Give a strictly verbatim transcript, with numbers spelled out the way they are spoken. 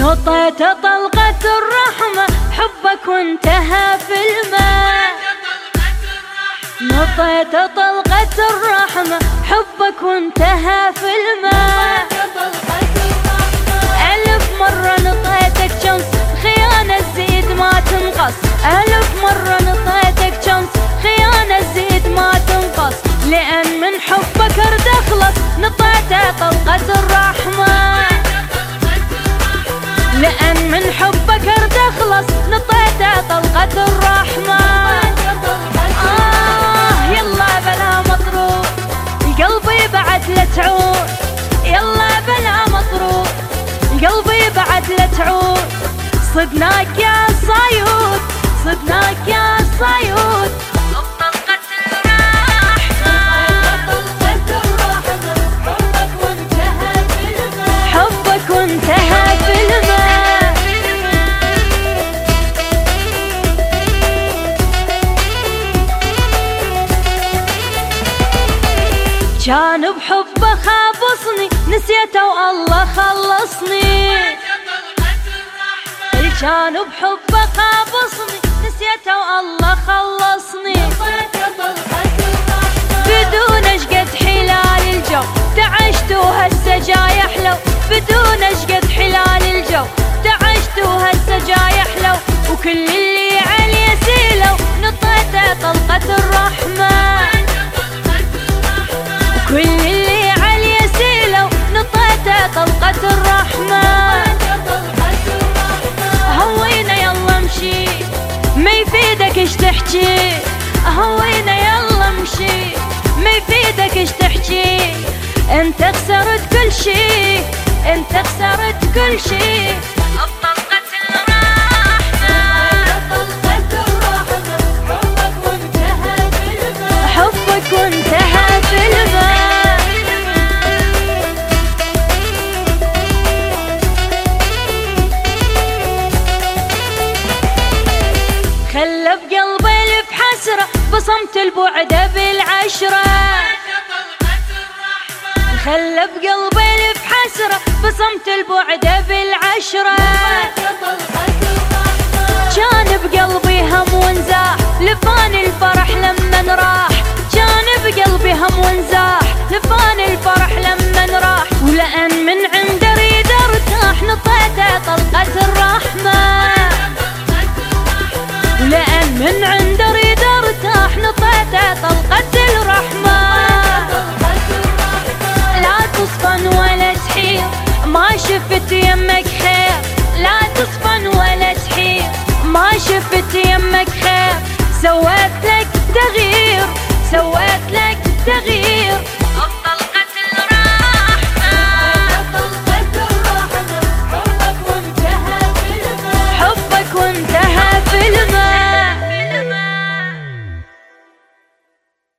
نطيت طلقة الرحمة حبك وانتهى في الماء. نطيت طلقة الرحمة حبك وانتهى في الماء. ألف مرة نطيتك شمس خيانة تزيد ما تنقص. ألف مرة نطيتك شمس خيانة تزيد ما تنقص. لأن من حبك أرد أخلص نطيت طلقة الرحمة. لأن من حبك أرد أخلص نطيت طلقة الرحمة. آه يلا بلا مطروح قلبي بعد لا تعود. يلا بلا مطروح قلبي بعد لا تعود. صدناك يا صيود صدناك يا صيود. طلقة الرحمة طلقة الرحمة حبك وانتهى في الماء. حبك وانتهى في الماء. كان بحبه خابصني نسيته والله خلصني. كان بحبه خابصني نسيته والله خلصني. بدون اشقد حلال الجو تعشت وهسه جاي احلو. بدون اشقد حلال الجو تعشت وهسه جاي احلو. وكل اللي عليه سيلو نطيته طلقة الرحمة. وكل اللي عليه سيلو نطيته طلقة الرحمة. هوينا يلا امشي ما يفيدك ايش تحكي. هوينا يلا امشي ما يفيدك ايش تحكي. انت خسرت كل شي انت خسرت كل شي. بطلقة الرحمة طلقة الرحمة حبك وانتهى في الماء. حبك وانتهى في الماء. خلى بقلبي بحسرة بصمت البعد بالعشرة. خلى بقلبي بحسرة بصمت البعد بالعشرة.